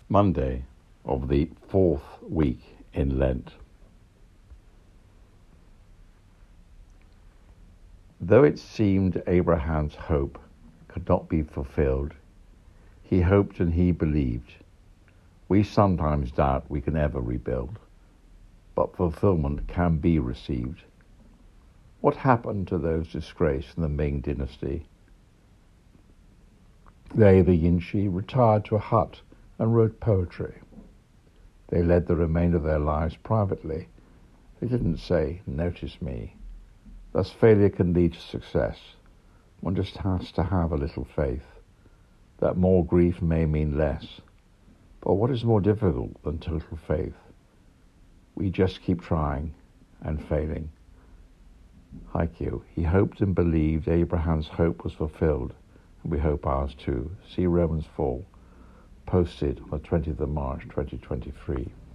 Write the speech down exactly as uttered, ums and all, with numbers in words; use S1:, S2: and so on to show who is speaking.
S1: Monday of the fourth week in Lent. Though it seemed Abraham's hope could not be fulfilled, he hoped and he believed. We sometimes doubt we can ever rebuild, but fulfillment can be received. What happened to those disgraced in the Ming dynasty? They, the Yinxi, retired to a hut and wrote poetry. They led the remainder of their lives privately. They didn't say, "Notice me." Thus failure can lead to success. One just has to have a little faith that more grief may mean less. But what is more difficult than total faith? We just keep trying and failing. Haiku, he hoped and believed. Abraham's hope was fulfilled, and we hope ours too. See Romans four, posted on the twentieth of March twenty twenty-three.